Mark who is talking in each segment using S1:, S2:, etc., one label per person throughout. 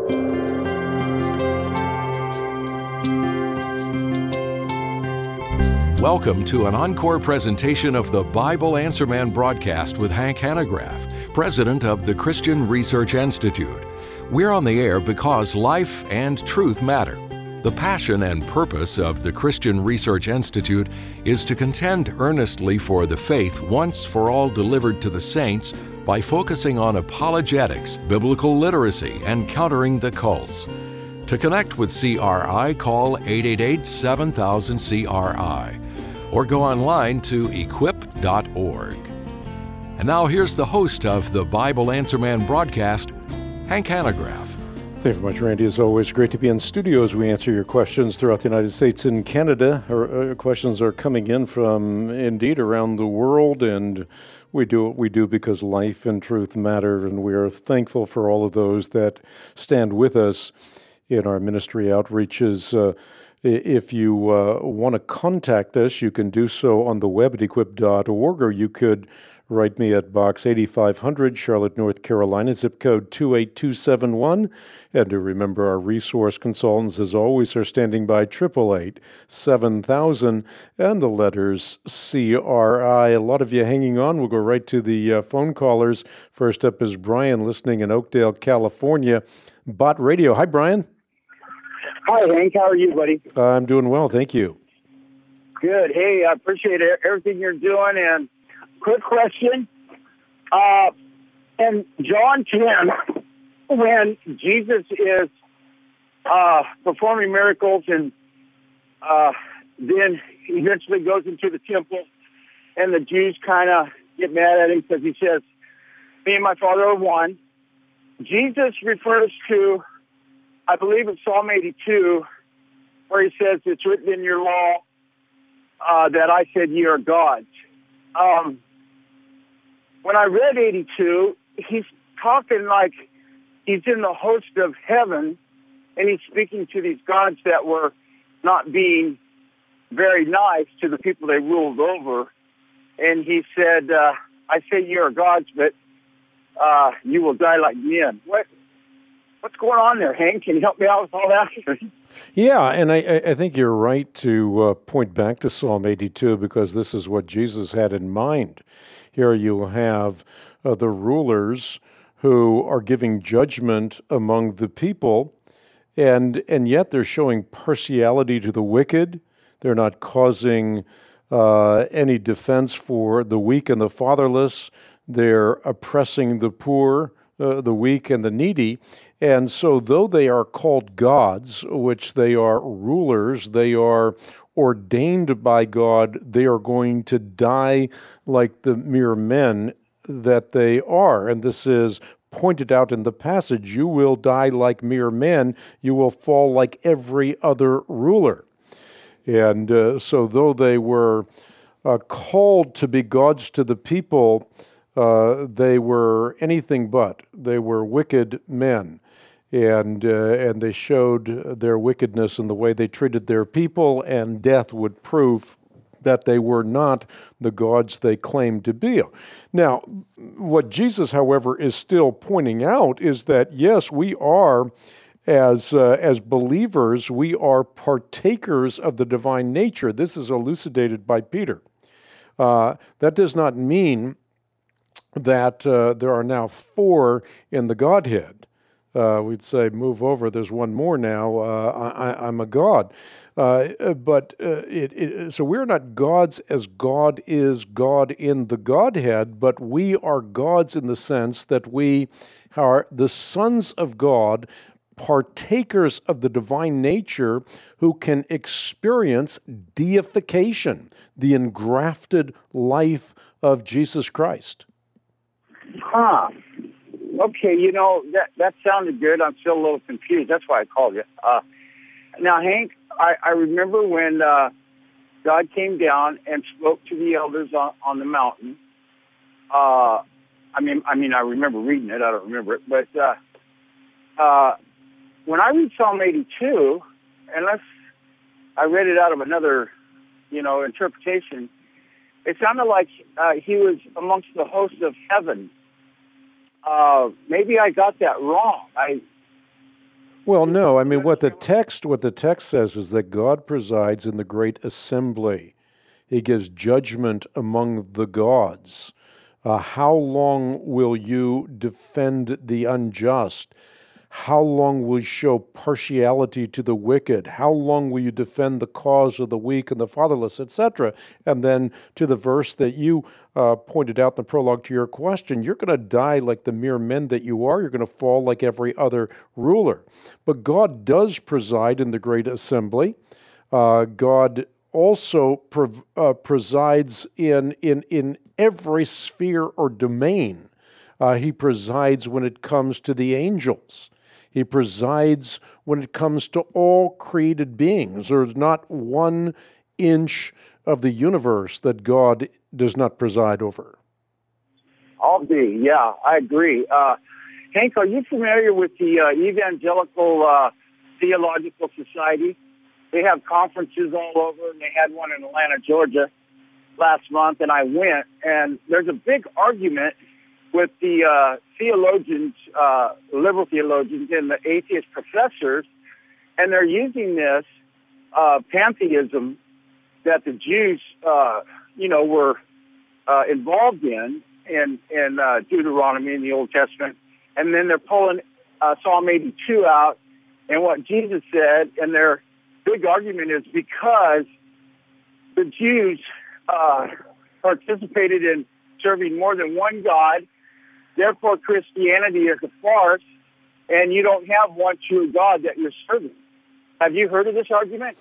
S1: Welcome to an encore presentation of the Bible Answer Man broadcast with Hank Hanegraaff, president of the Christian Research Institute. We're on the air because life and truth matter. The passion and purpose of the Christian Research Institute is to contend earnestly for the faith once for all delivered to the saints by focusing on apologetics, biblical literacy, and countering the cults. To connect with CRI, call 888-7000-CRI or go online to equip.org. And now here's the host of the Bible Answer Man broadcast, Hank Hanegraaff.
S2: Thank you very much, Randy. It's always great to be in studio as we answer your questions throughout the United States and Canada. Our questions are coming in from, indeed, around the world, and we do what we do because life and truth matter, and we are thankful for all of those that stand with us in our ministry outreaches. If you want to contact us, you can do so on the web at equip.org, or you could write me at Box 8500, Charlotte, North Carolina, zip code 28271. And to remember, our resource consultants, as always, are standing by 888-7000 and the letters CRI. A lot of you hanging on. We'll go right to the phone callers. First up is Brian, listening in Oakdale, California. Bot Radio. Hi, Brian.
S3: Hi, Hank. How are you, buddy?
S2: I'm doing well, thank you.
S3: Good. Hey, I appreciate everything you're doing. And quick question. In John 10, when Jesus is performing miracles and then eventually goes into the temple, and the Jews kind of get mad at him because he says, "Me and my Father are one," Jesus refers to, I believe it's Psalm 82, where he says, "It's written in your law that I said ye are gods." When I read 82, he's talking like he's in the host of heaven, and he's speaking to these gods that were not being very nice to the people they ruled over. And he said, "I say ye are gods, but you will die like men." What's going on there, Hank? Can you help me out with all that?
S2: Yeah, and I think you're right to point back to Psalm 82 because this is what Jesus had in mind. Here you have the rulers who are giving judgment among the people, and yet they're showing partiality to the wicked. They're not causing any defense for the weak and the fatherless. They're oppressing the poor, the weak and the needy. And so though they are called gods, which they are rulers, they are ordained by God, they are going to die like the mere men that they are. And this is pointed out in the passage. You will die like mere men. You will fall like every other ruler. And so though they were called to be gods to the people, they were anything but. They were wicked men, and they showed their wickedness in the way they treated their people, and death would prove that they were not the gods they claimed to be. Now, what Jesus, however, is still pointing out is that, yes, we are, as believers, we are partakers of the divine nature. This is elucidated by Peter. That does not mean that there are now four in the Godhead. We'd say, move over, there's one more now, I'm a God. So we're not gods as God is God in the Godhead, but we are gods in the sense that we are the sons of God, partakers of the divine nature, who can experience deification, the engrafted life of Jesus Christ.
S3: Huh. Okay, that sounded good. I'm still a little confused. That's why I called you. Now, Hank, I remember when God came down and spoke to the elders on the mountain. I remember reading it. I don't remember it. But when I read Psalm 82, unless I read it out of another, interpretation, it sounded like he was amongst the host of heaven. Maybe I got that wrong.
S2: Well, no. I mean, what the text says is that God presides in the great assembly. He gives judgment among the gods. How long will you defend the unjust? How long will you show partiality to the wicked? How long will you defend the cause of the weak and the fatherless, etc.? And then to the verse that you pointed out in the prologue to your question, you're going to die like the mere men that you are. You're going to fall like every other ruler. But God does preside in the great assembly. God also presides in every sphere or domain. He presides when it comes to the angels. He presides when it comes to all created beings. There's not 1 inch of the universe that God does not preside over.
S3: I'll be, yeah, I agree. Hank, are you familiar with the Evangelical Theological Society? They have conferences all over, and they had one in Atlanta, Georgia last month, and I went, and there's a big argument with the theologians, liberal theologians, and the atheist professors, and they're using this pantheism that the Jews, were involved in Deuteronomy in the Old Testament, and then they're pulling Psalm 82 out and what Jesus said, and their big argument is because the Jews participated in serving more than one God, therefore Christianity is a farce, and you don't have one true God that you're serving. Have you heard of this argument?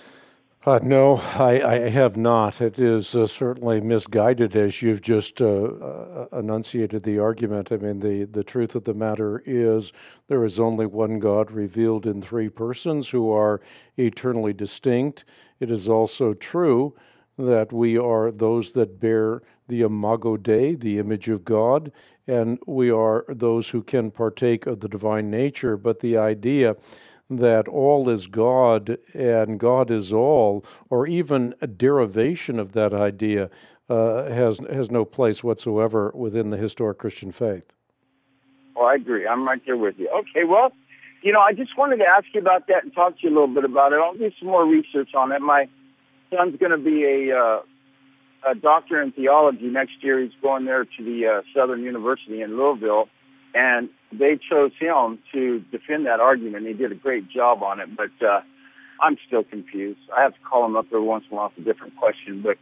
S2: No, I have not. It is certainly misguided, as you've just enunciated the argument. I mean, the truth of the matter is there is only one God revealed in 3 persons who are eternally distinct. It is also true that we are those that bear the imago Dei, the image of God, and we are those who can partake of the divine nature. But the idea that all is God and God is all, or even a derivation of that idea, has no place whatsoever within the historic Christian faith.
S3: Oh, I agree. I'm right there with you. Okay, well, I just wanted to ask you about that and talk to you a little bit about it. I'll do some more research on it. My son's going to be a doctor in theology next year. He's going there to the Southern University in Louisville, and they chose him to defend that argument. He did a great job on it, but I'm still confused. I have to call him up every once in a while with a different question. But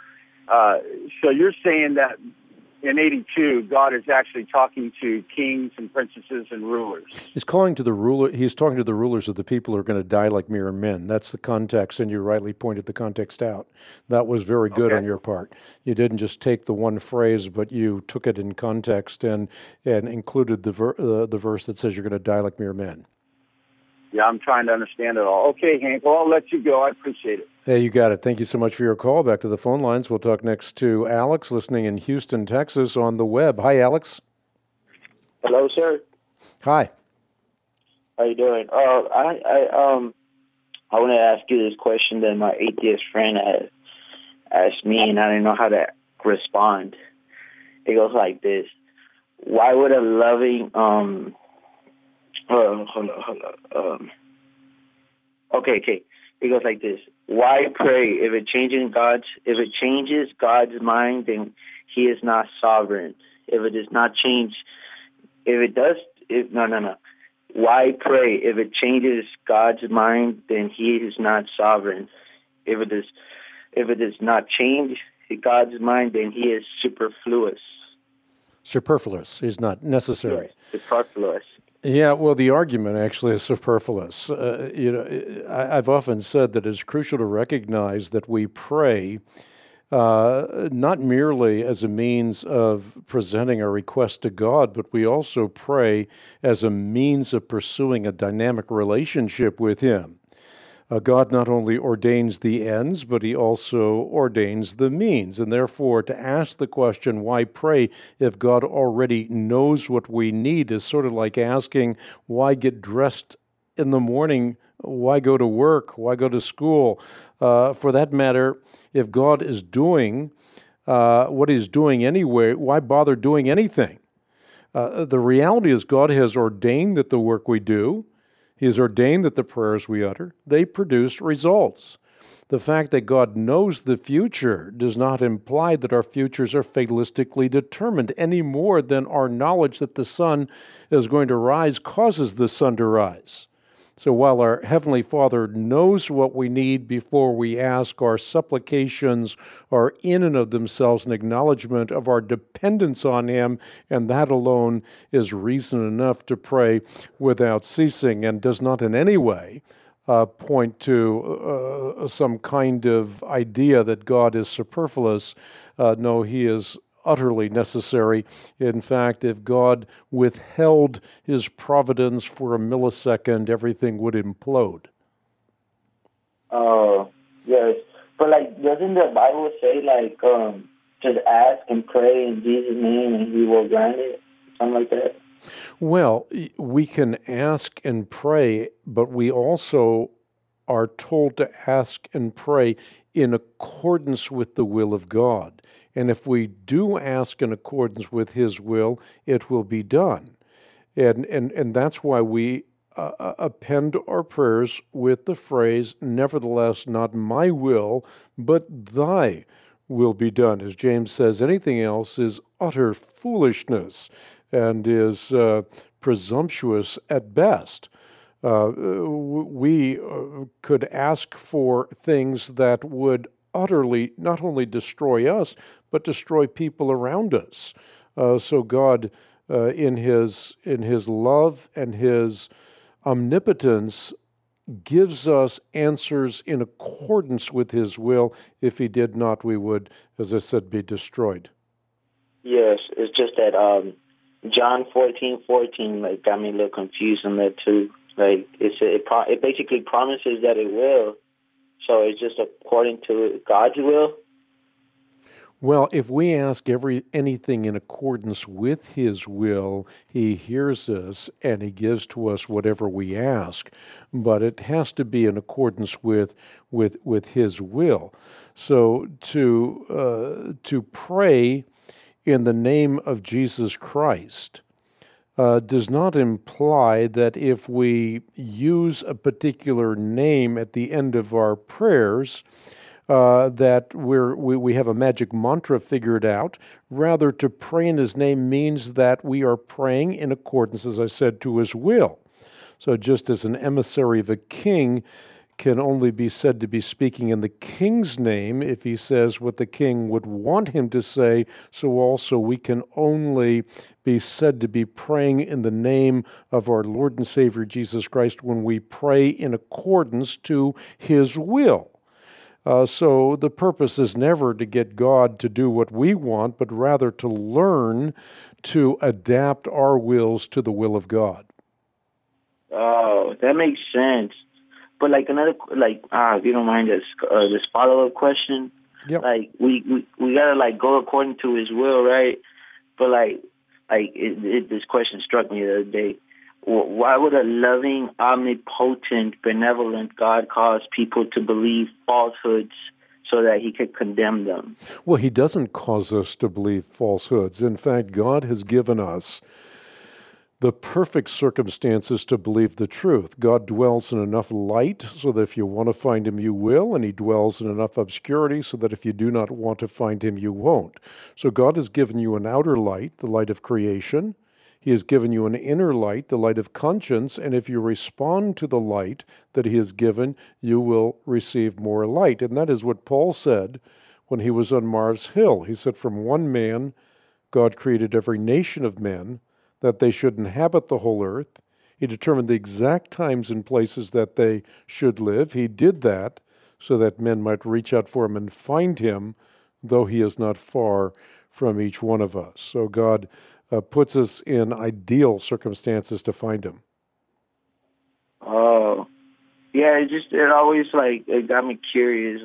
S3: so you're saying that in 82, God is actually talking to kings and princesses and rulers.
S2: He's talking to the rulers of the people who are going to die like mere men. That's the context, and you rightly pointed the context out. That was very good on your part. You didn't just take the one phrase, but you took it in context and included the verse that says you're going to die like mere men.
S3: Yeah, I'm trying to understand it all. Okay, Hank, well, I'll let you go. I appreciate it.
S2: Hey, you got it. Thank you so much for your call. Back to the phone lines. We'll talk next to Alex, listening in Houston, Texas, on the web. Hi, Alex.
S4: Hello, sir.
S2: Hi.
S4: How you doing? I want to ask you this question that my atheist friend had asked me, and I didn't know how to respond. It goes like this: why would a loving Okay. It goes like this: why pray if it changes God's mind? Then He is not sovereign. If it does not change, Why pray if it changes God's mind? Then He is not sovereign. If it does not change God's mind, then He is superfluous.
S2: Superfluous is not necessary.
S4: Yes, superfluous.
S2: Yeah, well, the argument actually is superfluous. I've often said that it's crucial to recognize that we pray not merely as a means of presenting a request to God, but we also pray as a means of pursuing a dynamic relationship with Him. God not only ordains the ends, but He also ordains the means. And therefore, to ask the question, why pray if God already knows what we need, is sort of like asking, why get dressed in the morning? Why go to work? Why go to school? For that matter, if God is doing what He's doing anyway, why bother doing anything? The reality is God has ordained that the work we do He has ordained that the prayers we utter, they produce results. The fact that God knows the future does not imply that our futures are fatalistically determined any more than our knowledge that the sun is going to rise causes the sun to rise. So while our Heavenly Father knows what we need before we ask, our supplications are in and of themselves an acknowledgement of our dependence on Him, and that alone is reason enough to pray without ceasing, and does not in any way point to some kind of idea that God is superfluous. No, He is utterly necessary. In fact, if God withheld His providence for a millisecond, everything would implode.
S4: Oh, yes. But, doesn't the Bible say, just ask and pray in Jesus' name and He will grant it? Something like that?
S2: Well, we can ask and pray, but we also are told to ask and pray in accordance with the will of God. And if we do ask in accordance with His will, it will be done. And that's why we append our prayers with the phrase, nevertheless, not my will, but thy will be done. As James says, anything else is utter foolishness and is presumptuous at best. We could ask for things that would utterly not only destroy us, but destroy people around us. So God, in His love and His omnipotence, gives us answers in accordance with His will. If He did not, we would, as I said, be destroyed.
S4: Yes, it's just that John 14:14 got me a little confused on that too. It basically promises that it will. So it's just according to God's will?
S2: Well, if we ask anything in accordance with His will, He hears us and He gives to us whatever we ask. But it has to be in accordance with His will. So to pray in the name of Jesus Christ does not imply that if we use a particular name at the end of our prayers, that we have a magic mantra figured out. Rather, to pray in His name means that we are praying in accordance, as I said, to His will. So just as an emissary of a king can only be said to be speaking in the king's name if he says what the king would want him to say, so also we can only be said to be praying in the name of our Lord and Savior Jesus Christ when we pray in accordance to His will. So the purpose is never to get God to do what we want, but rather to learn to adapt our wills to the will of God.
S4: Oh, that makes sense. But if you don't mind this follow-up question,
S2: yep.
S4: We gotta go according to His will, right? But this question struck me the other day. Why would a loving, omnipotent, benevolent God cause people to believe falsehoods so that He could condemn them?
S2: Well, He doesn't cause us to believe falsehoods. In fact, God has given us the perfect circumstances to believe the truth. God dwells in enough light so that if you want to find Him, you will, and He dwells in enough obscurity so that if you do not want to find Him, you won't. So God has given you an outer light, the light of creation. He has given you an inner light, the light of conscience, and if you respond to the light that He has given, you will receive more light. And that is what Paul said when he was on Mars Hill. He said, from one man, God created every nation of men, that they should inhabit the whole earth. He determined the exact times and places that they should live. He did that so that men might reach out for Him and find Him, though He is not far from each one of us. So God puts us in ideal circumstances to find Him.
S4: Oh, yeah. It always it got me curious.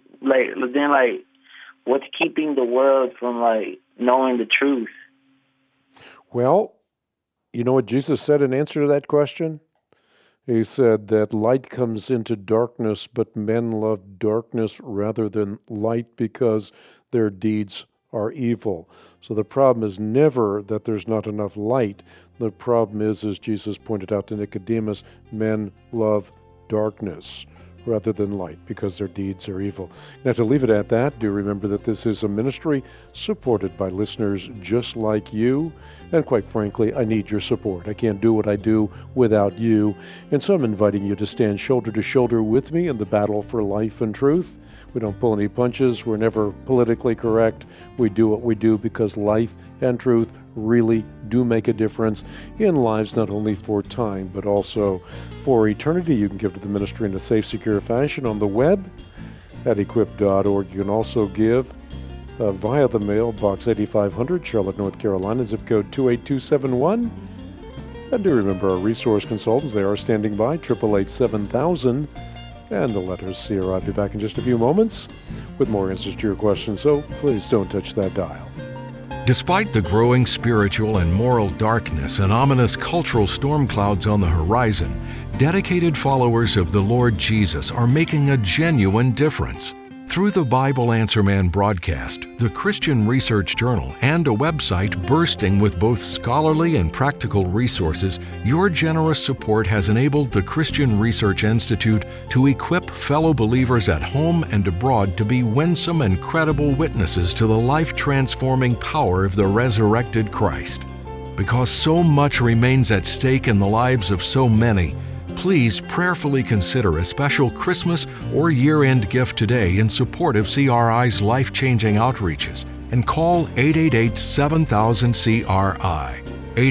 S4: What's keeping the world from knowing the truth?
S2: Well, you know what Jesus said in answer to that question? He said that light comes into darkness, but men love darkness rather than light because their deeds are evil. So the problem is never that there's not enough light. The problem is, as Jesus pointed out to Nicodemus, men love darkness rather than light because their deeds are evil. Now, to leave it at that, do remember that this is a ministry supported by listeners just like you. And quite frankly, I need your support. I can't do what I do without you. And so I'm inviting you to stand shoulder to shoulder with me in the battle for life and truth. We don't pull any punches. We're never politically correct. We do what we do because life and truth really do make a difference in lives, not only for time, but also for eternity. You can give to the ministry in a safe, secure fashion on the web at equip.org. You can also give via the mail, Box 8500, Charlotte, North Carolina, zip code 28271. And do remember our resource consultants. They are standing by, 888-7000. And the letters CRI. I'll be back in just a few moments with more answers to your questions, so please don't touch that dial.
S1: Despite the growing spiritual and moral darkness and ominous cultural storm clouds on the horizon, dedicated followers of the Lord Jesus are making a genuine difference. Through the Bible Answer Man broadcast, the Christian Research Journal, and a website bursting with both scholarly and practical resources, your generous support has enabled the Christian Research Institute to equip fellow believers at home and abroad to be winsome and credible witnesses to the life-transforming power of the resurrected Christ. Because so much remains at stake in the lives of so many, please prayerfully consider a special Christmas or year-end gift today in support of CRI's life-changing outreaches and call 888-7000-CRI,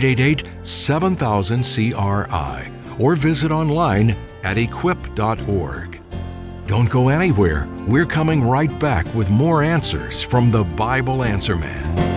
S1: 888-7000-CRI, or visit online at equip.org. Don't go anywhere. We're coming right back with more answers from the Bible Answer Man.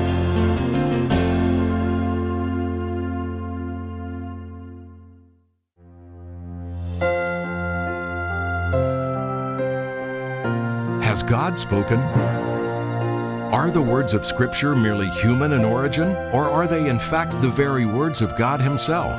S1: Has God spoken? Are the words of Scripture merely human in origin, or are they in fact the very words of God Himself?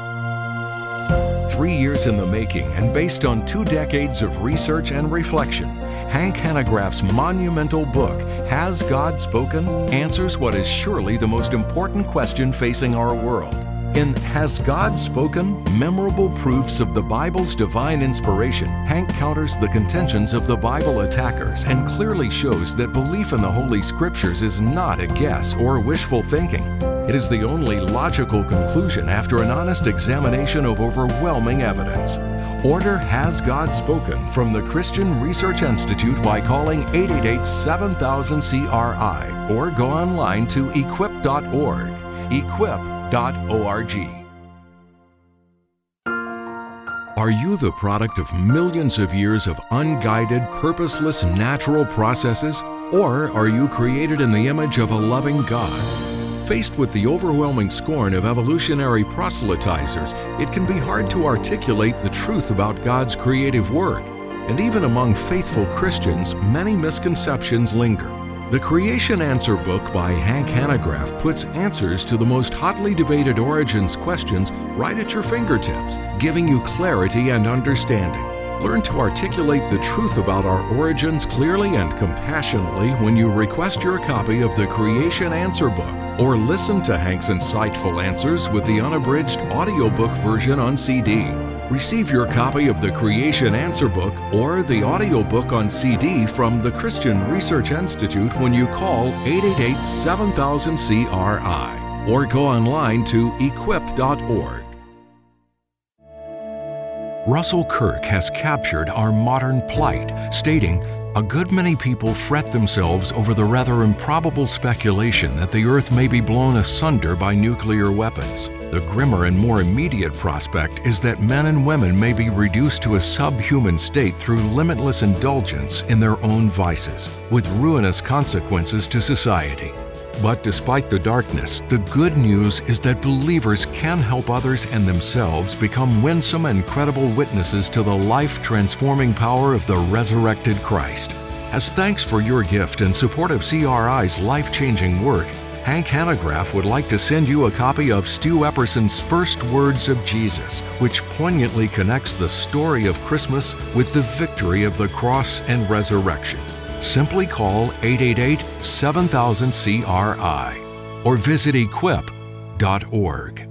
S1: 3 years in the making and based on 2 decades of research and reflection, Hank Hanegraaff's monumental book, Has God Spoken?, answers what is surely the most important question facing our world. In Has God Spoken? Memorable Proofs of the Bible's Divine Inspiration, Hank counters the contentions of the Bible attackers and clearly shows that belief in the Holy Scriptures is not a guess or wishful thinking. It is the only logical conclusion after an honest examination of overwhelming evidence. Order Has God Spoken from the Christian Research Institute by calling 888-7000-CRI or go online to equip.org. Equip.org. Are you the product of millions of years of unguided, purposeless natural processes? Or are you created in the image of a loving God? Faced with the overwhelming scorn of evolutionary proselytizers, it can be hard to articulate the truth about God's creative work. And even among faithful Christians, many misconceptions linger. The Creation Answer book by Hank Hanegraaff puts answers to the most hotly debated origins questions right at your fingertips, giving you clarity and understanding. Learn to articulate the truth about our origins clearly and compassionately when you request your copy of the Creation Answer book, or listen to Hank's insightful answers with the unabridged audiobook version on CD. Receive your copy of the Creation Answer book or the audiobook on CD from the Christian Research Institute when you call 888-7000-CRI or go online to equip.org. Russell Kirk has captured our modern plight, stating, "A good many people fret themselves over the rather improbable speculation that the Earth may be blown asunder by nuclear weapons. The grimmer and more immediate prospect is that men and women may be reduced to a subhuman state through limitless indulgence in their own vices, with ruinous consequences to society. But despite the darkness, the good news is that believers can help others and themselves become winsome and credible witnesses to the life-transforming power of the resurrected Christ. As thanks for your gift and support of CRI's life-changing work, Hank Hanegraaff would like to send you a copy of Stu Epperson's First Words of Jesus, which poignantly connects the story of Christmas with the victory of the cross and resurrection. Simply call 888-7000-CRI or visit equip.org.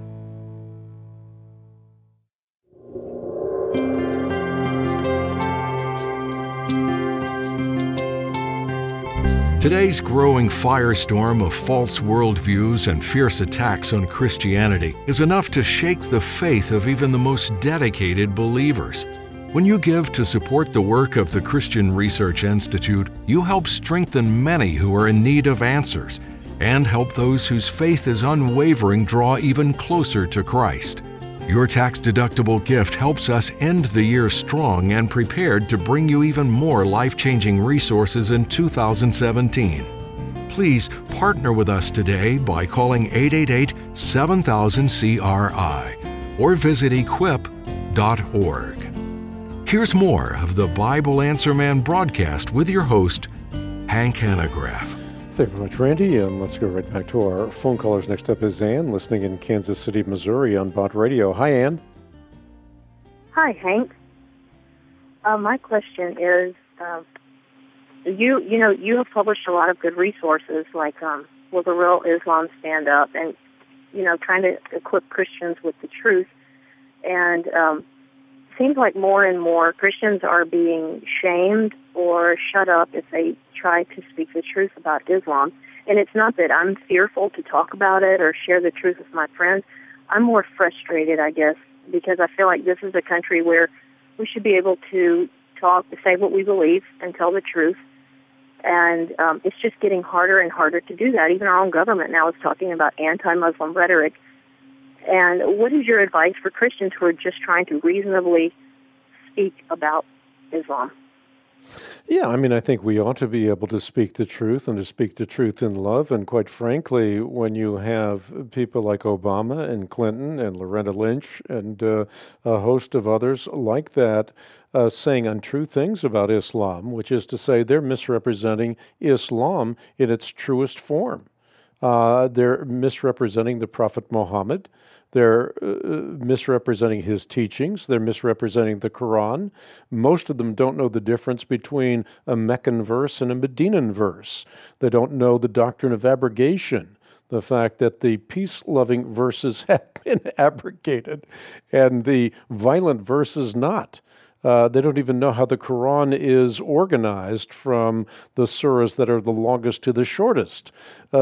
S1: Today's growing firestorm of false worldviews and fierce attacks on Christianity is enough to shake the faith of even the most dedicated believers. When you give to support the work of the Christian Research Institute, you help strengthen many who are in need of answers and help those whose faith is unwavering draw even closer to Christ. Your tax-deductible gift helps us end the year strong and prepared to bring you even more life-changing resources in 2017. Please partner with us today by calling 888-7000-CRI or visit equip.org. Here's more of the Bible Answer Man broadcast with your host, Hank Hanegraaff.
S2: Thank you very much, Randy, and let's go right back to our phone callers. Next up is Ann, listening in Kansas City, Missouri on Bott Radio. Hi, Ann.
S5: Hi, Hank. My question is, you have published a lot of good resources, like Will the Real Islam Stand Up, and trying to equip Christians with the truth. And seems like more and more Christians are being shamed or shut up if they try to speak the truth about Islam. And it's not that I'm fearful to talk about it or share the truth with my friends. I'm more frustrated, I guess, because I feel like this is a country where we should be able to say what we believe and tell the truth. And it's just getting harder and harder to do that. Even our own government now is talking about anti-Muslim rhetoric. And what is your advice for Christians who are just trying to reasonably speak about Islam?
S2: Yeah, I think we ought to be able to speak the truth and to speak the truth in love. And quite frankly, when you have people like Obama and Clinton and Loretta Lynch and a host of others like that saying untrue things about Islam, which is to say they're misrepresenting Islam in its truest form. They're misrepresenting the Prophet Muhammad. They're misrepresenting his teachings. They're misrepresenting the Quran. Most of them don't know the difference between a Meccan verse and a Medinan verse. They don't know the doctrine of abrogation, the fact that the peace-loving verses have been abrogated and the violent verses not. They don't even know how the Quran is organized from the surahs that are the longest to the shortest.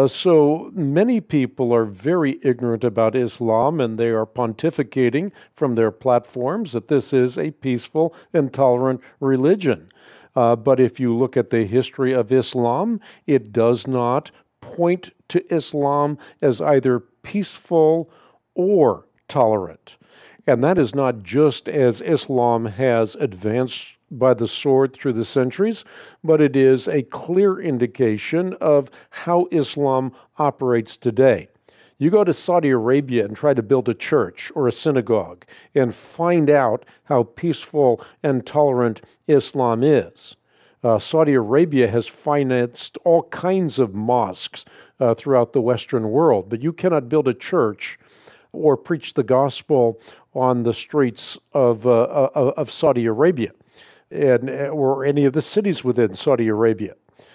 S2: So many people are very ignorant about Islam, and they are pontificating from their platforms that this is a peaceful and tolerant religion. But if you look at the history of Islam, it does not point to Islam as either peaceful or tolerant. And that is not just as Islam has advanced by the sword through the centuries, but it is a clear indication of how Islam operates today. You go to Saudi Arabia and try to build a church or a synagogue and find out how peaceful and tolerant Islam is. Saudi Arabia has financed all kinds of mosques throughout the Western world, but you cannot build a church or preach the gospel on the streets of Saudi Arabia or any of the cities within Saudi Arabia.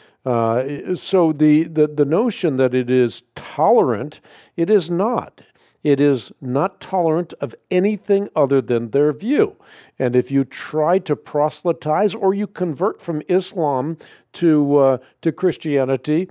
S2: So the notion that it is tolerant, it is not. It is not tolerant of anything other than their view. And if you try to proselytize or you convert from Islam to Christianity,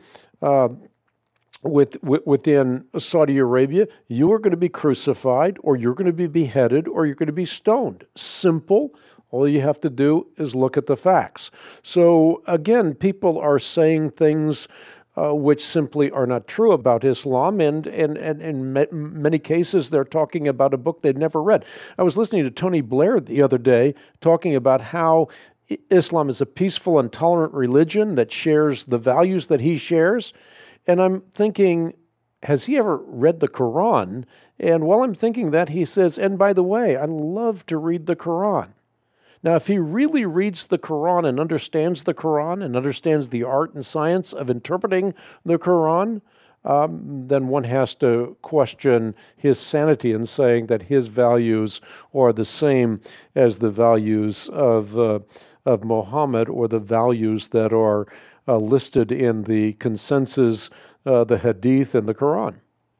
S2: within Saudi Arabia, you are going to be crucified, or you're going to be beheaded, or you're going to be stoned. Simple. All you have to do is look at the facts. So again, people are saying things which simply are not true about Islam, and in many cases they're talking about a book they've never read. I was listening to Tony Blair the other day talking about how Islam is a peaceful and tolerant religion that shares the values that he shares. And I'm thinking, has he ever read the Quran? And while I'm thinking that, he says, and by the way, I love to read the Quran. Now, if he really reads the Quran and understands the Quran and understands the art and science of interpreting the Quran, then one has to question his sanity in saying that his values are the same as the values of Muhammad or the values that are listed in the consensus, the Hadith, and the Quran.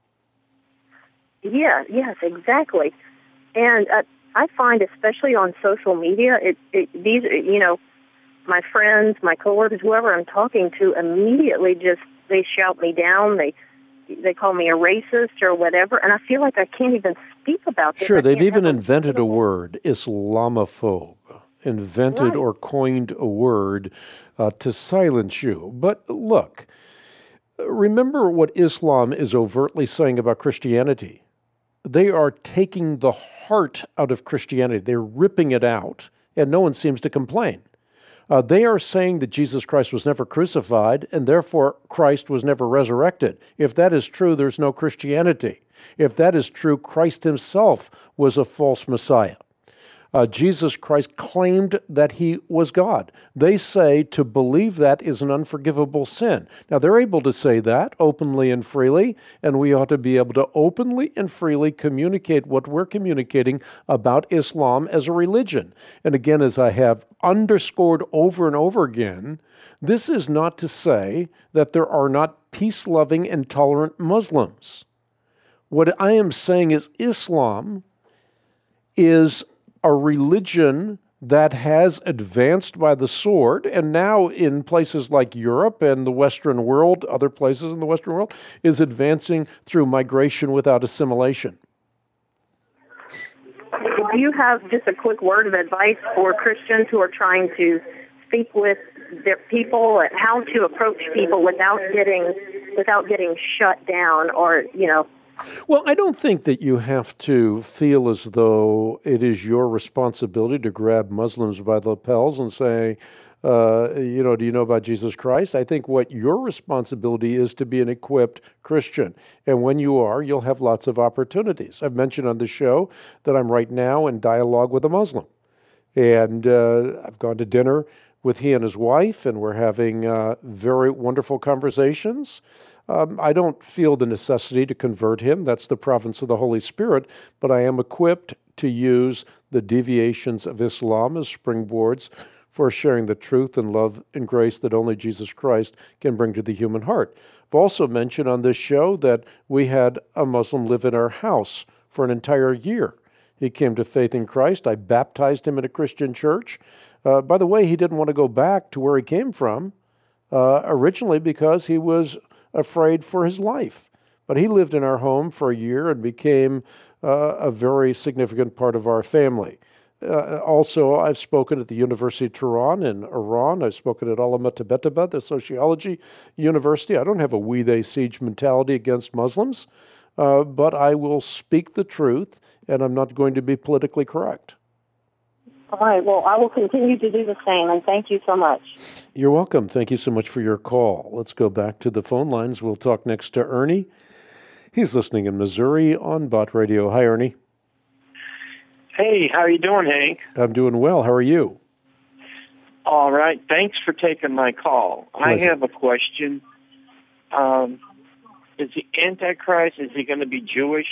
S5: Yeah, yes, exactly. And I find, especially on social media, these, my friends, my coworkers, whoever I'm talking to, immediately they shout me down. They call me a racist or whatever, and I feel like I can't even speak about this.
S2: Sure, they've even invented a word, Islamophobe,
S5: Right.
S2: or coined a word to silence you. But look, remember what Islam is overtly saying about Christianity. They are taking the heart out of Christianity. They're ripping it out, and no one seems to complain. They are saying that Jesus Christ was never crucified, and therefore Christ was never resurrected. If that is true, there's no Christianity. If that is true, Christ himself was a false Messiah. Jesus Christ claimed that he was God. They say to believe that is an unforgivable sin. Now, they're able to say that openly and freely, and we ought to be able to openly and freely communicate what we're communicating about Islam as a religion. And again, as I have underscored over and over again, this is not to say that there are not peace-loving and tolerant Muslims. What I am saying is Islam is a religion that has advanced by the sword, and now in places like Europe and the Western world, other places in the Western world, is advancing through migration without assimilation.
S5: Do you have just a quick word of advice for Christians who are trying to speak with their people, and how to approach people without getting shut down or,
S2: Well, I don't think that you have to feel as though it is your responsibility to grab Muslims by the lapels and say, do you know about Jesus Christ? I think what your responsibility is to be an equipped Christian. And when you are, you'll have lots of opportunities. I've mentioned on the show that I'm right now in dialogue with a Muslim. And I've gone to dinner with he and his wife, and we're having very wonderful conversations. I don't feel the necessity to convert him. That's the province of the Holy Spirit. But I am equipped to use the deviations of Islam as springboards for sharing the truth and love and grace that only Jesus Christ can bring to the human heart. I've also mentioned on this show that we had a Muslim live in our house for an entire year. He came to faith in Christ. I baptized him in a Christian church. By the way, he didn't want to go back to where he came from originally because he was afraid for his life. But he lived in our home for a year and became a very significant part of our family. Also, I've spoken at the University of Tehran in Iran. I've spoken at Alama Tibetaba, the sociology university. I don't have a we they siege mentality against Muslims, but I will speak the truth, and I'm not going to be politically correct.
S5: All right. Well, I will continue to do the same, and thank you so much.
S2: You're welcome. Thank you so much for your call. Let's go back to the phone lines. We'll talk next to Ernie. He's listening in Missouri on Bott Radio. Hi, Ernie.
S6: Hey, how are you doing, Hank?
S2: I'm doing well. How are you?
S6: All right. Thanks for taking my call.
S2: Pleasure.
S6: I have a question. Is the Antichrist, is he going to be Jewish?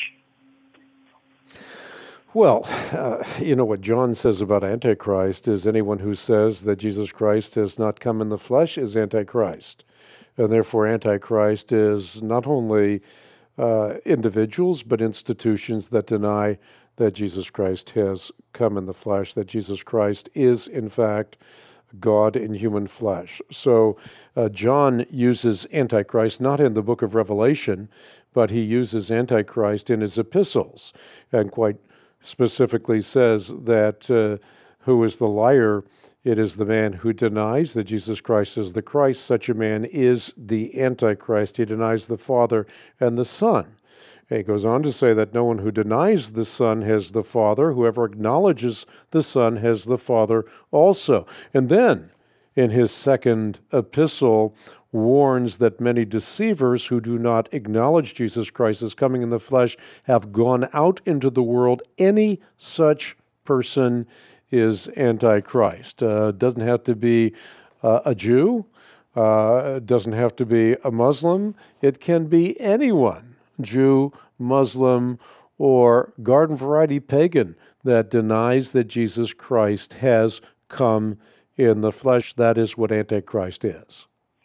S2: Well, you know what John says about Antichrist is anyone who says that Jesus Christ has not come in the flesh is Antichrist. And therefore, Antichrist is not only individuals, but institutions that deny that Jesus Christ has come in the flesh, that Jesus Christ is, in fact, God in human flesh. So John uses Antichrist not in the book of Revelation, but he uses Antichrist in his epistles, and quite specifically says that who is the liar? It is the man who denies that Jesus Christ is the Christ. Such a man is the Antichrist. He denies the Father and the Son. And he goes on to say that no one who denies the Son has the Father. Whoever acknowledges the Son has the Father also. And then, in his second epistle, warns that many deceivers who do not acknowledge Jesus Christ as coming in the flesh have gone out into the world. Any such person is Antichrist. Doesn't have to be a Jew. Doesn't have to be a Muslim. It can be anyone, Jew, Muslim, or garden variety pagan, that denies that Jesus Christ has come in the flesh. That is what Antichrist is.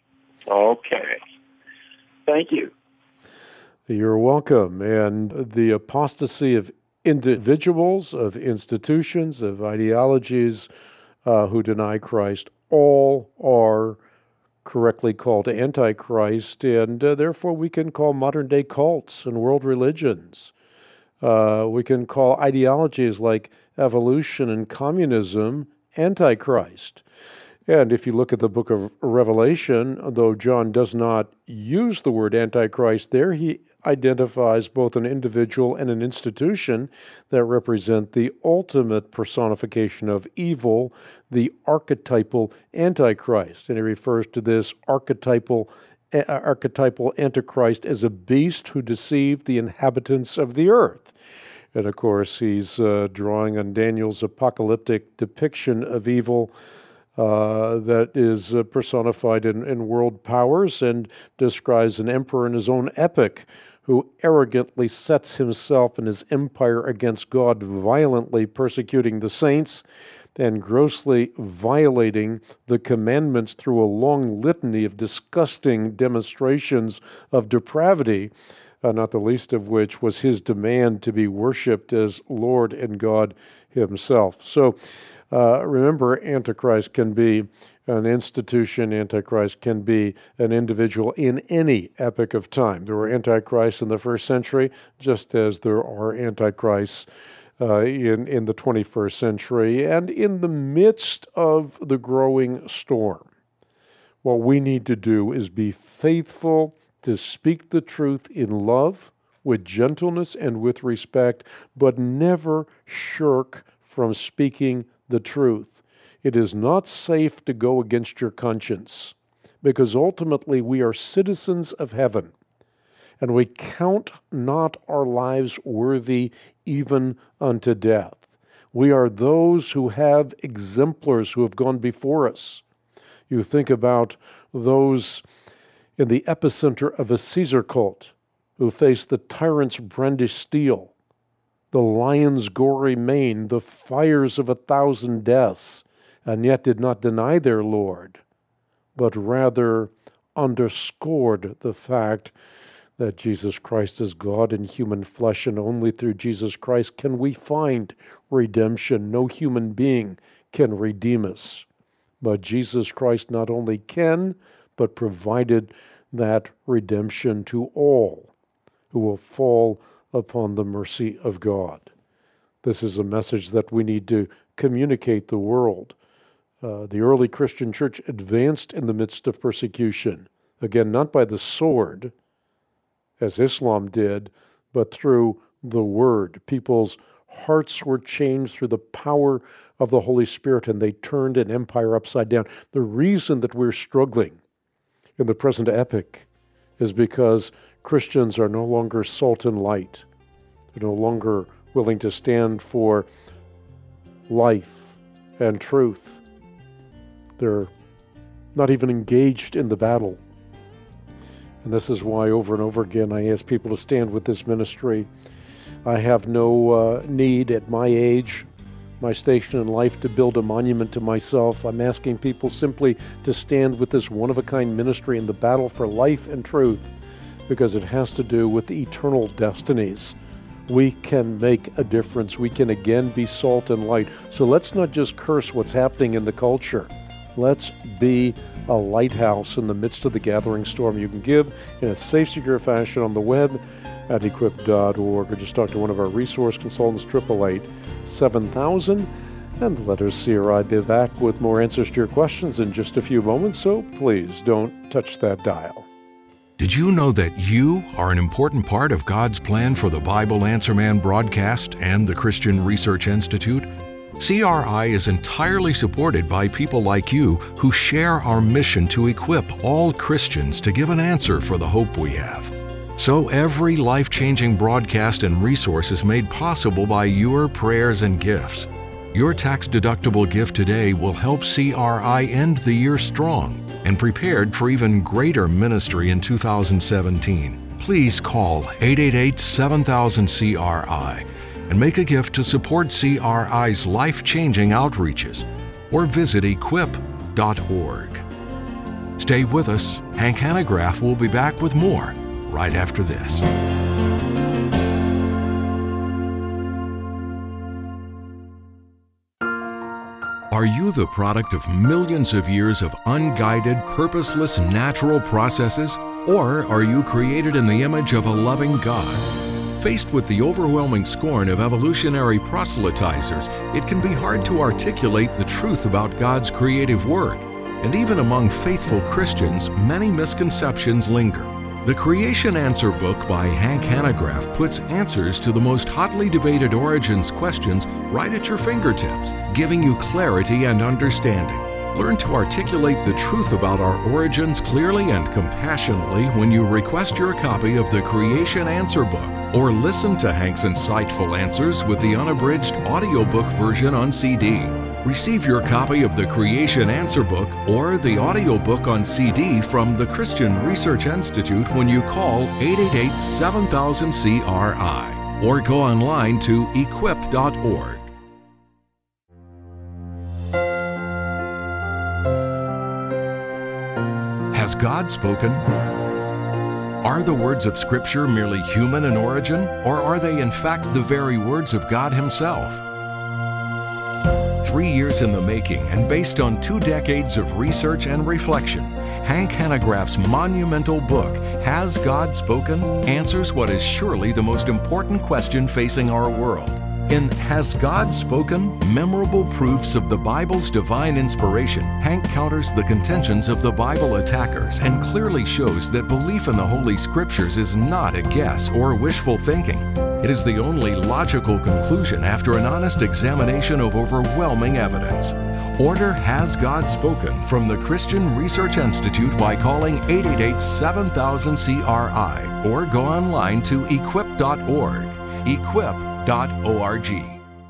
S6: Okay. Thank you.
S2: You're welcome. And the apostasy of individuals, of institutions, of ideologies who deny Christ, all are correctly called Antichrist, and therefore we can call modern-day cults and world religions. We can call ideologies like evolution and communism Antichrist. And if you look at the book of Revelation, though John does not use the word Antichrist there, he identifies both an individual and an institution that represent the ultimate personification of evil, the archetypal Antichrist. And he refers to this archetypal Antichrist as a beast who deceived the inhabitants of the earth. And of course, he's drawing on Daniel's apocalyptic depiction of evil that is personified in world powers, and describes an emperor in his own epic who arrogantly sets himself and his empire against God, violently persecuting the saints and grossly violating the commandments through a long litany of disgusting demonstrations of depravity, not the least of which was his demand to be worshipped as Lord and God himself. So remember, Antichrist can be an institution, Antichrist can be an individual in any epoch of time. There were Antichrists in the first century, just as there are Antichrists in the 21st century. And in the midst of the growing storm, what we need to do is be faithful to speak the truth in love, with gentleness and with respect, but never shirk from speaking the truth. It is not safe to go against your conscience, because ultimately we are citizens of heaven, and we count not our lives worthy even unto death. We are those who have exemplars who have gone before us. You think about those in the epicenter of a Caesar cult who faced the tyrant's brandished steel, the lion's gory mane, the fires of 1,000 deaths, and yet did not deny their Lord, but rather underscored the fact that Jesus Christ is God in human flesh, and only through Jesus Christ can we find redemption. No human being can redeem us, but Jesus Christ not only can, but provided that redemption to all who will fall upon the mercy of God. This is a message that we need to communicate the world. The early Christian church advanced in the midst of persecution, again, not by the sword, as Islam did, but through the word. People's hearts were changed through the power of the Holy Spirit, and they turned an empire upside down. The reason that we're struggling in the present epoch is because Christians are no longer salt and light. They're no longer willing to stand for life and truth. They're not even engaged in the battle. And this is why over and over again I ask people to stand with this ministry. I have no need at my age, my station in life, to build a monument to myself. I'm asking people simply to stand with this one-of-a-kind ministry in the battle for life and truth, because it has to do with the eternal destinies. We can make a difference. We can again be salt and light. So let's not just curse what's happening in the culture. Let's be a lighthouse in the midst of the gathering storm. You can give in a safe, secure fashion on the web at equip.org, or just talk to one of our resource consultants, 888-7000, and the letters CRI. Be back with more answers to your questions in just a few moments, so please don't touch that dial.
S1: Did you know that you are an important part of God's plan for the Bible Answer Man broadcast and the Christian Research Institute? CRI is entirely supported by people like you who share our mission to equip all Christians to give an answer for the hope we have. So every life-changing broadcast and resource is made possible by your prayers and gifts. Your tax-deductible gift today will help CRI end the year strong and prepared for even greater ministry in 2017. Please call 888-7000-CRI and make a gift to support CRI's life-changing outreaches, or visit equip.org. Stay with us. Hank Hanegraaff will be back with more right after this. Are you the product of millions of years of unguided, purposeless, natural processes? Or are you created in the image of a loving God? Faced with the overwhelming scorn of evolutionary proselytizers, it can be hard to articulate the truth about God's creative work. And even among faithful Christians, many misconceptions linger. The Creation Answer book by Hank Hanegraaff puts answers to the most hotly debated origins questions right at your fingertips, giving you clarity and understanding. Learn to articulate the truth about our origins clearly and compassionately when you request your copy of the Creation Answer book, or listen to Hank's insightful answers with the unabridged audiobook version on CD. Receive your copy of the Creation Answer book or the audiobook on CD from the Christian Research Institute when you call 888-7000-CRI or go online to equip.org. Has God spoken? Are the words of Scripture merely human in origin, or are they in fact the very words of God Himself? 3 years in the making and based on 2 decades of research and reflection, Hank Hanegraaff's monumental book, Has God Spoken?, answers what is surely the most important question facing our world. In Has God Spoken? Memorable Proofs of the Bible's Divine Inspiration, Hank counters the contentions of the Bible attackers and clearly shows that belief in the Holy Scriptures is not a guess or wishful thinking. It is the only logical conclusion after an honest examination of overwhelming evidence. Order Has God Spoken from the Christian Research Institute by calling 888-7000-CRI or go online to equip.org. Equip.org.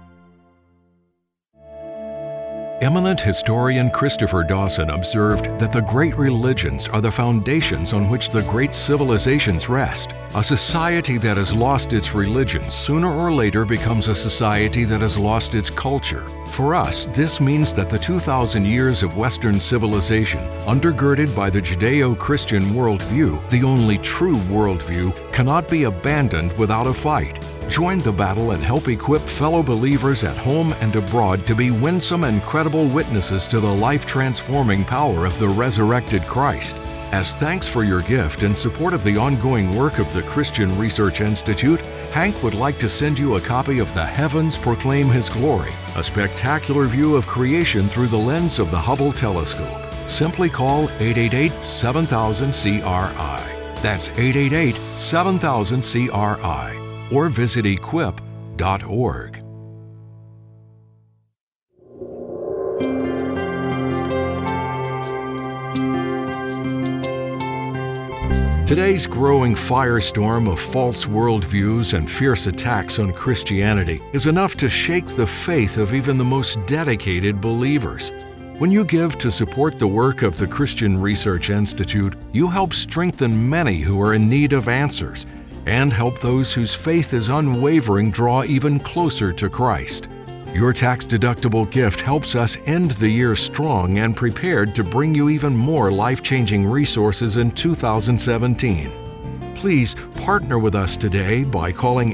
S1: Eminent historian Christopher Dawson observed that the great religions are the foundations on which the great civilizations rest. A society that has lost its religion sooner or later becomes a society that has lost its culture. For us, this means that the 2,000 years of Western civilization, undergirded by the Judeo-Christian worldview, the only true worldview, cannot be abandoned without a fight. Join the battle and help equip fellow believers at home and abroad to be winsome and credible witnesses to the life-transforming power of the resurrected Christ. As thanks for your gift and support of the ongoing work of the Christian Research Institute, Hank would like to send you a copy of The Heavens Proclaim His Glory, a spectacular view of creation through the lens of the Hubble telescope. Simply call 888-7000-CRI. That's 888-7000-CRI. Or visit equip.org. Today's growing firestorm of false worldviews and fierce attacks on Christianity is enough to shake the faith of even the most dedicated believers. When you give to support the work of the Christian Research Institute, you help strengthen many who are in need of answers and help those whose faith is unwavering draw even closer to Christ. Your tax-deductible gift helps us end the year strong and prepared to bring you even more life-changing resources in 2017. Please partner with us today by calling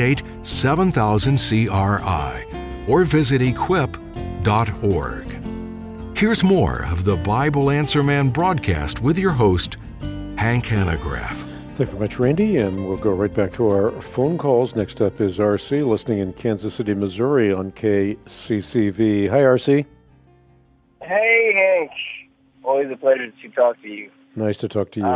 S1: 888-7000-CRI or visit equip.org. Here's more of the Bible Answer Man broadcast with your host, Hank Hanegraaff.
S2: Thank you very much, Randy, and we'll go right back to our phone calls. Next up is RC, listening in Kansas City, Missouri on KCCV. Hi, RC.
S7: Hey, Hank. Always a pleasure to talk to you.
S2: Nice to talk to you.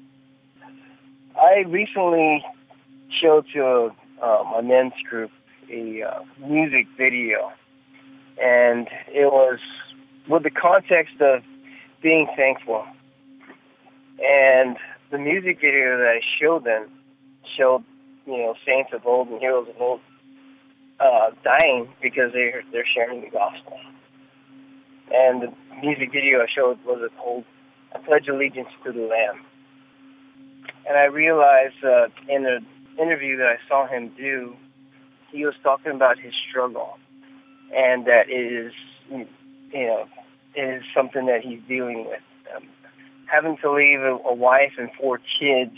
S7: I recently showed to my men's group a music video, and it was with the context of being thankful. And the music video that I showed them showed, saints of old and heroes of old dying because they're sharing the gospel. And the music video I showed was called "I Pledge Allegiance to the Lamb." And I realized in an interview that I saw him do, he was talking about his struggle, and that it is something that he's dealing with. having to leave a wife and 4 kids,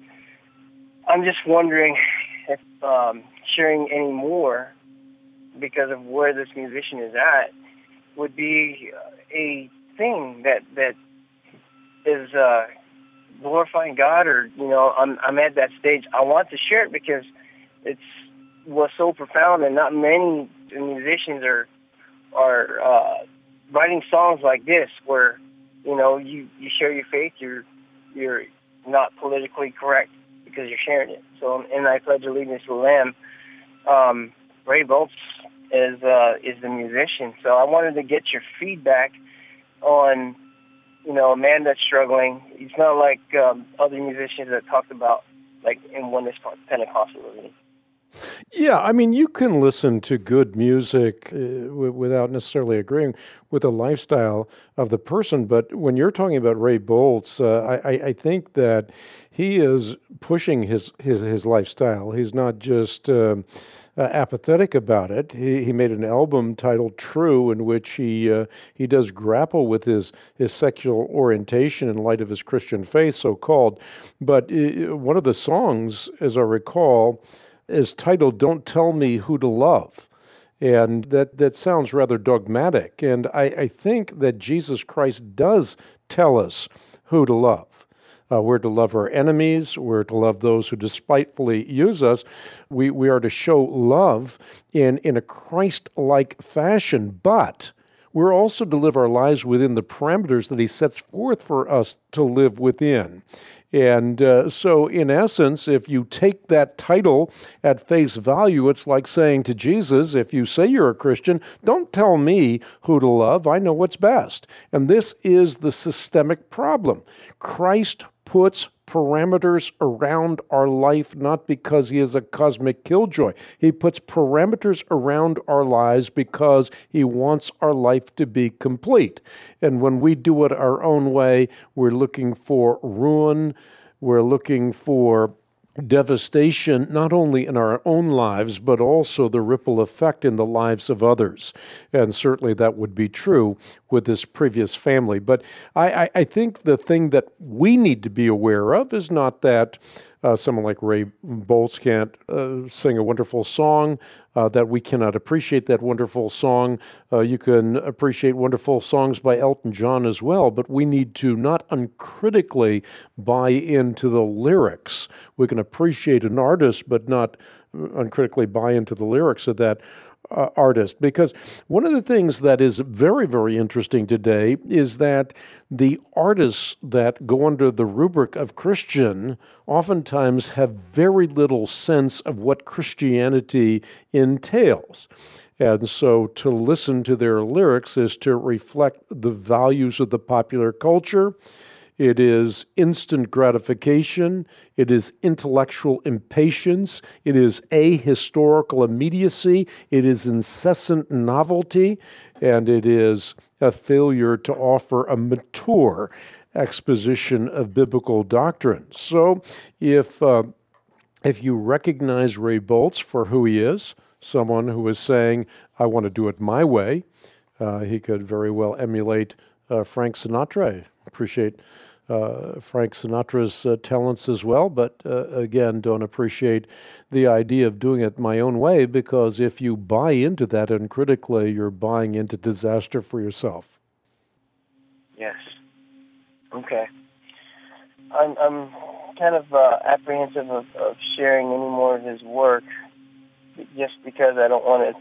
S7: I'm just wondering if sharing any more, because of where this musician is at, would be a thing that is glorifying God, or I'm at that stage. I want to share it because was so profound, and not many musicians are writing songs like this, where you share your faith. You're not politically correct because you're sharing it. So, and I pledge allegiance to the Lamb. Ray Boltz is the musician. So I wanted to get your feedback on a man that's struggling. He's not like other musicians that talked about, like, in Oneness Pentecostalism.
S2: Yeah, I mean, you can listen to good music without necessarily agreeing with the lifestyle of the person. But when you're talking about Ray Boltz, I think that he is pushing his lifestyle. He's not just apathetic about it. He made an album titled True, in which he does grapple with his sexual orientation in light of his Christian faith, so-called. But one of the songs, as I recall, is titled Don't Tell Me Who to Love. And that sounds rather dogmatic. And I think that Jesus Christ does tell us who to love. We're to love our enemies. We're to love those who despitefully use us. We are to show love in a Christ-like fashion, but we're also to live our lives within the parameters that he sets forth for us to live within. And so, in essence, if you take that title at face value, it's like saying to Jesus, if you say you're a Christian, don't tell me who to love. I know what's best. And this is the systemic problem. Christ puts parameters around our life, not because he is a cosmic killjoy. He puts parameters around our lives because he wants our life to be complete. And when we do it our own way, we're looking for ruin, we're looking for devastation, not only in our own lives, but also the ripple effect in the lives of others. And certainly that would be true with this previous family. But I think the thing that we need to be aware of is not that someone like Ray Boltz can't sing a wonderful song, that we cannot appreciate that wonderful song. You can appreciate wonderful songs by Elton John as well, but we need to not uncritically buy into the lyrics. We can appreciate an artist, but not uncritically buy into the lyrics of that artist. Because one of the things that is very, very interesting today is that the artists that go under the rubric of Christian oftentimes have very little sense of what Christianity entails. And so to listen to their lyrics is to reflect the values of the popular culture. It is instant gratification. It is intellectual impatience. It is ahistorical immediacy. It is incessant novelty. And it is a failure to offer a mature exposition of biblical doctrine. So if you recognize Ray Boltz for who he is, someone who is saying, I want to do it my way, he could very well emulate Frank Sinatra. I appreciate Frank Sinatra's talents as well, but again, don't appreciate the idea of doing it my own way, because if you buy into that uncritically, you're buying into disaster for yourself.
S7: Yes. Okay. I'm kind of apprehensive of sharing any more of his work, just because I don't want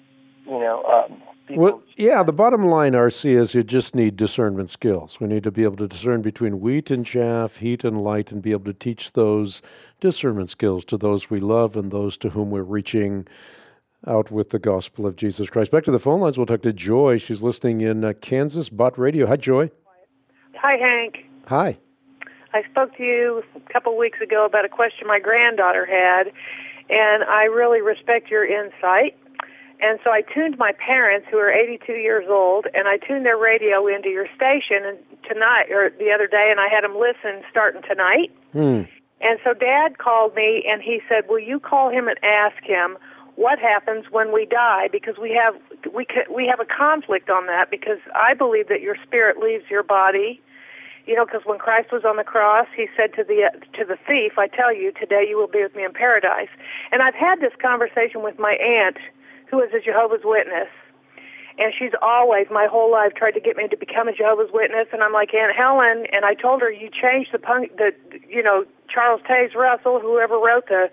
S7: to,
S2: Well, yeah, the bottom line, RC, is you just need discernment skills. We need to be able to discern between wheat and chaff, heat and light, and be able to teach those discernment skills to those we love and those to whom we're reaching out with the gospel of Jesus Christ. Back to the phone lines, we'll talk to Joy. She's listening in Kansas, Bott Radio. Hi, Joy.
S8: Hi, Hank.
S2: Hi.
S8: I spoke to you a couple weeks ago about a question my granddaughter had, and I really respect your insight. And so I tuned my parents, who are 82 years old, and I tuned their radio into your station and tonight, or the other day, and I had them listen starting tonight. And so Dad called me, and he said, will you call him and ask him what happens when we die? Because we have a conflict on that, because I believe that your spirit leaves your body, because when Christ was on the cross, he said to the thief, I tell you, today you will be with me in paradise. And I've had this conversation with my aunt, who is a Jehovah's Witness, and she's always, my whole life, tried to get me to become a Jehovah's Witness. And I'm like, Aunt Helen, and I told her, you changed Charles Taze Russell, whoever wrote the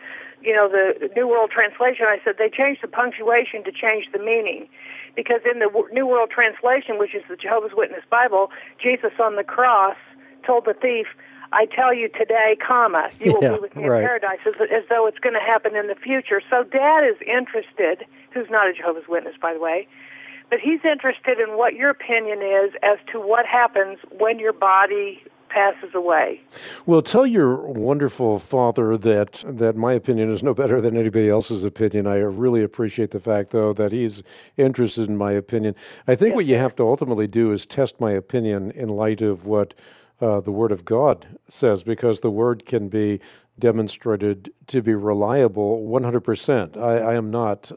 S8: New World Translation, I said, they changed the punctuation to change the meaning. Because in the New World Translation, which is the Jehovah's Witness Bible, Jesus on the cross told the thief, I tell you today, you will be with me in paradise, as though it's going to happen in the future. So Dad is interested, who's not a Jehovah's Witness, by the way, but he's interested in what your opinion is as to what happens when your body passes away.
S2: Well, tell your wonderful father that my opinion is no better than anybody else's opinion. I really appreciate the fact, though, that he's interested in my opinion. I think what you have to ultimately do is test my opinion in light of what the Word of God says, because the Word can be demonstrated to be reliable 100%. I am not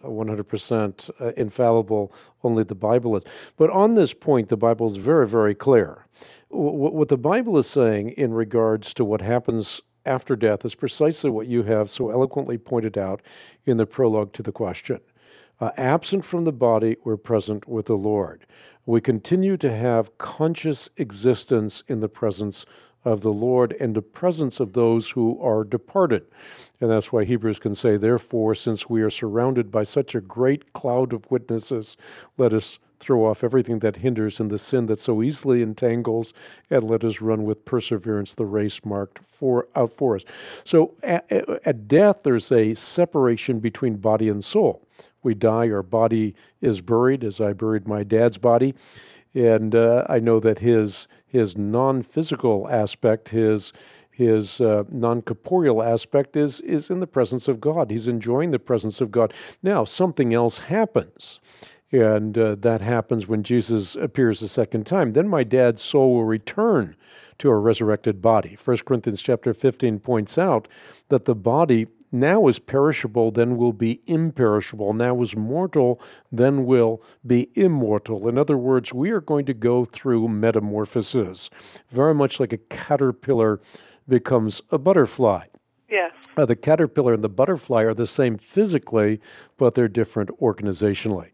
S2: 100% infallible, only the Bible is. But on this point, the Bible is very, very clear. What the Bible is saying in regards to what happens after death is precisely what you have so eloquently pointed out in the prologue to the question. Absent from the body, we're present with the Lord. We continue to have conscious existence in the presence of the Lord and the presence of those who are departed. And that's why Hebrews can say, therefore, since we are surrounded by such a great cloud of witnesses, let us throw off everything that hinders and the sin that so easily entangles, and let us run with perseverance the race marked out for us. So at death, there's a separation between body and soul. We die, our body is buried, as I buried my dad's body, and I know that his non-physical aspect, his non-corporeal aspect is in the presence of God. He's enjoying the presence of God. Now, something else happens. And that happens when Jesus appears a second time. Then my dad's soul will return to a resurrected body. 1 Corinthians chapter 15 points out that the body now is perishable, then will be imperishable. Now is mortal, then will be immortal. In other words, we are going to go through metamorphosis, very much like a caterpillar becomes a butterfly.
S8: Yes.
S2: The caterpillar and the butterfly are the same physically, but they're different organizationally.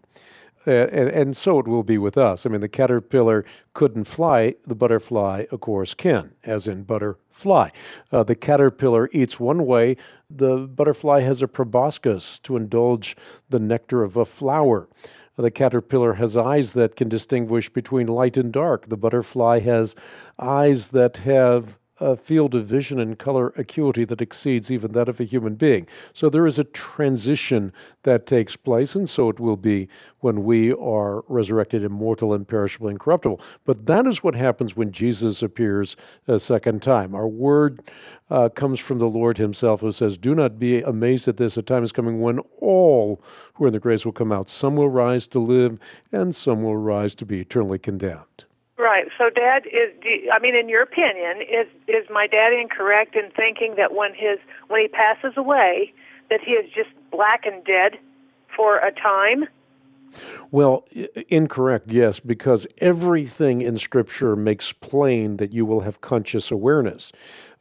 S2: And so it will be with us. I mean, the caterpillar couldn't fly. The butterfly, of course, can, as in butterfly. The caterpillar eats one way. The butterfly has a proboscis to indulge the nectar of a flower. The caterpillar has eyes that can distinguish between light and dark. The butterfly has eyes that have a field of vision and color acuity that exceeds even that of a human being. So there is a transition that takes place, and so it will be when we are resurrected, immortal, imperishable, incorruptible. But that is what happens when Jesus appears a second time. Our word comes from the Lord himself, who says, do not be amazed at this. A time is coming when all who are in the graves will come out. Some will rise to live, and some will rise to be eternally condemned.
S8: Right. So, Dad, in your opinion, is my dad incorrect in thinking that when he passes away, that he is just black and dead for a time?
S2: Well, incorrect, yes, because everything in Scripture makes plain that you will have conscious awareness.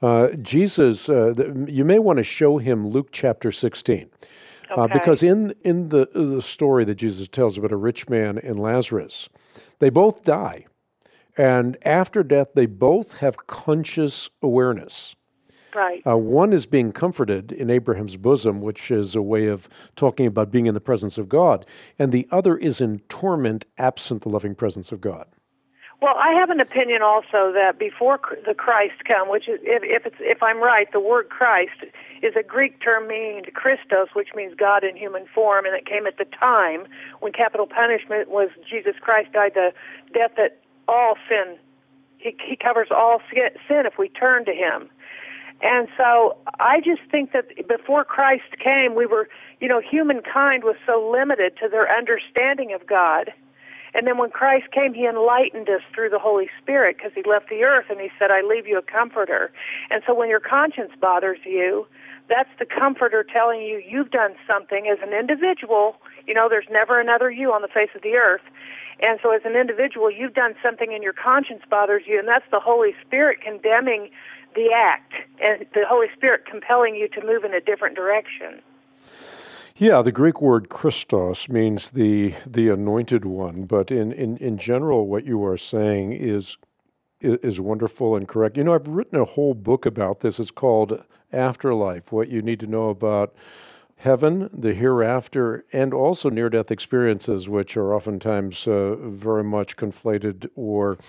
S2: Jesus, you may want to show him Luke chapter 16.
S8: Okay.
S2: Because in the story that Jesus tells about a rich man and Lazarus, they both die. And after death, they both have conscious awareness.
S8: Right.
S2: One is being comforted in Abraham's bosom, which is a way of talking about being in the presence of God. And the other is in torment, absent the loving presence of God.
S8: Well, I have an opinion also that before the Christ come, which is, if I'm right, the word Christ is a Greek term meaning Christos, which means God in human form, and it came at the time when capital punishment was Jesus Christ died the death that all sin. He covers all sin if we turn to him. And so I just think that before Christ came, we were, humankind was so limited to their understanding of God. And then when Christ came, he enlightened us through the Holy Spirit because he left the earth and he said, I leave you a comforter. And so when your conscience bothers you, that's the Comforter telling you you've done something as an individual. You know, there's never another you on the face of the earth. And so as an individual, you've done something and your conscience bothers you, and that's the Holy Spirit condemning the act and the Holy Spirit compelling you to move in a different direction.
S2: Yeah, the Greek word Christos means the anointed one, but in general, what you are saying is wonderful and correct. You know, I've written a whole book about this. It's called Afterlife, What You Need to Know About Heaven, the Hereafter, and also near-death experiences, which are oftentimes very much conflated or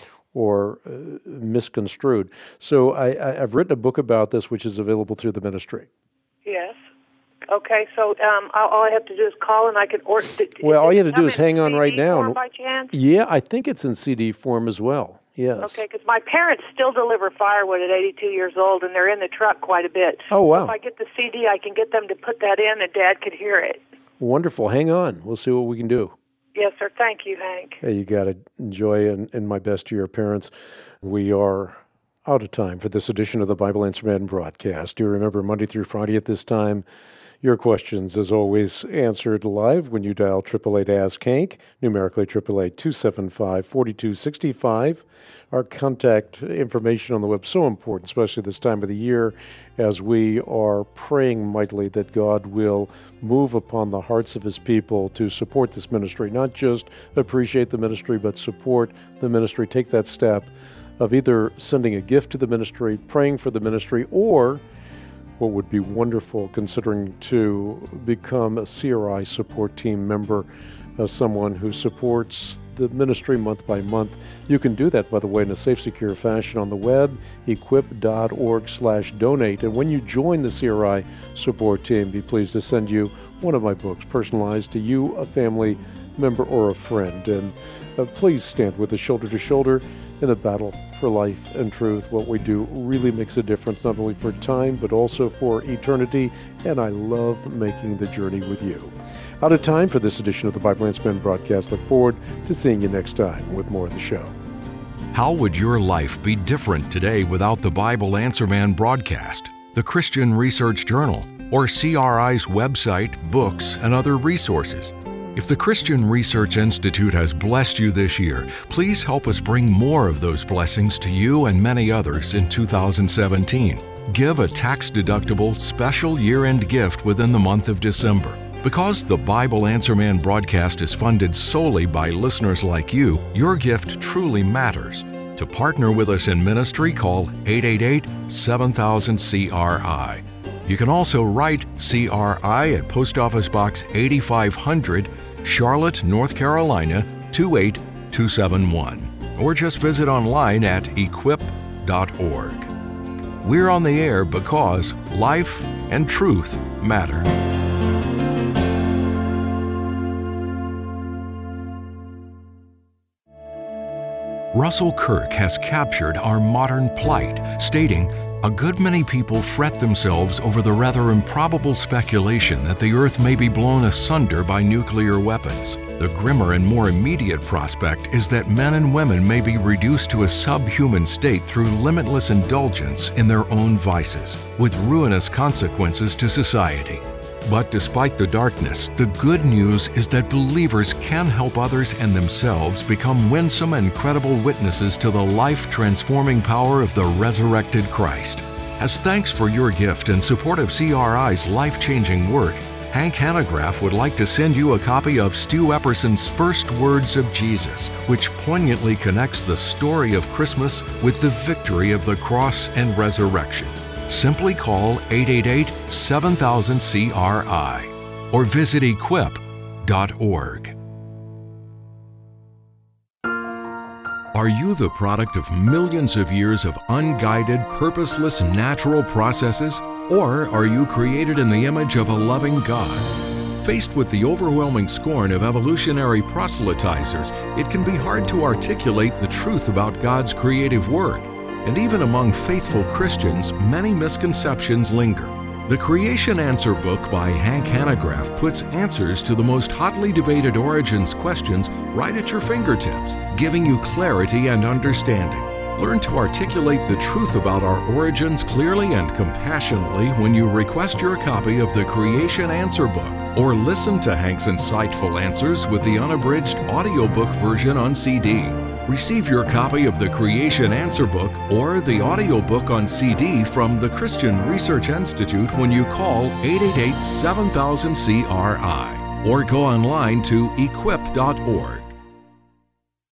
S2: misconstrued. So I've written a book about this, which is available through the ministry.
S8: Yes. Okay, so all I have to do is call and I can order.
S2: Well, all you have to do is hang on right now.
S8: Form by chance?
S2: Yeah, I think it's in CD form as well. Yes.
S8: Okay, because my parents still deliver firewood at 82 years old, and they're in the truck quite a bit.
S2: Oh, wow.
S8: So if I get the CD, I can get them to put that in, and Dad could hear it.
S2: Wonderful. Hang on. We'll see what we can do.
S8: Yes, sir. Thank you, Hank.
S2: Hey, you got to enjoy and my best to your parents. We are out of time for this edition of the Bible Answer Man broadcast. Do remember, Monday through Friday at this time, your questions, as always, answered live when you dial 888-ASK-HANK, numerically 888-275-4265. Our contact information on the web, so important, especially this time of the year, as we are praying mightily that God will move upon the hearts of his people to support this ministry, not just appreciate the ministry, but support the ministry. Take that step of either sending a gift to the ministry, praying for the ministry, or what would be wonderful, considering to become a CRI support team member, someone who supports the ministry month by month. You can do that, by the way, in a safe, secure fashion on the web, equip.org/donate. And when you join the CRI support team, be pleased to send you one of my books, personalized to you, a family member, or a friend. And please stand with us shoulder to shoulder in a battle for life and truth. What we do really makes a difference, not only for time, but also for eternity. And I love making the journey with you. Out of time for this edition of the Bible Answer Man broadcast. Look forward to seeing you next time with more of the show.
S1: How would your life be different today without the Bible Answer Man broadcast, the Christian Research Journal, or CRI's website, books, and other resources? If the Christian Research Institute has blessed you this year, please help us bring more of those blessings to you and many others in 2017. Give a tax-deductible special year-end gift within the month of December. Because the Bible Answer Man broadcast is funded solely by listeners like you, your gift truly matters. To partner with us in ministry, call 888-7000-CRI. You can also write CRI at Post Office Box 8500, Charlotte, North Carolina, 28271. Or just visit online at equip.org. We're on the air because life and truth matter. Russell Kirk has captured our modern plight, stating, "A good many people fret themselves over the rather improbable speculation that the earth may be blown asunder by nuclear weapons. The grimmer and more immediate prospect is that men and women may be reduced to a subhuman state through limitless indulgence in their own vices, with ruinous consequences to society. But despite the darkness, the good news is that believers can help others and themselves become winsome and credible witnesses to the life-transforming power of the resurrected Christ. As thanks for your gift and support of CRI's life-changing work, Hank Hanegraaff would like to send you a copy of Stu Epperson's First Words of Jesus, which poignantly connects the story of Christmas with the victory of the cross and resurrection. Simply call 888-7000-CRI or visit equip.org. Are you the product of millions of years of unguided, purposeless, natural processes? Or are you created in the image of a loving God? Faced with the overwhelming scorn of evolutionary proselytizers, it can be hard to articulate the truth about God's creative work. And even among faithful Christians, many misconceptions linger. The Creation Answer book by Hank Hanegraaff puts answers to the most hotly debated origins questions right at your fingertips, giving you clarity and understanding. Learn to articulate the truth about our origins clearly and compassionately when you request your copy of the Creation Answer Book, or listen to Hank's insightful answers with the unabridged audiobook version on CD. Receive your copy of the Creation Answer Book or the audiobook on CD from the Christian Research Institute when you call 888-7000-CRI or go online to equip.org.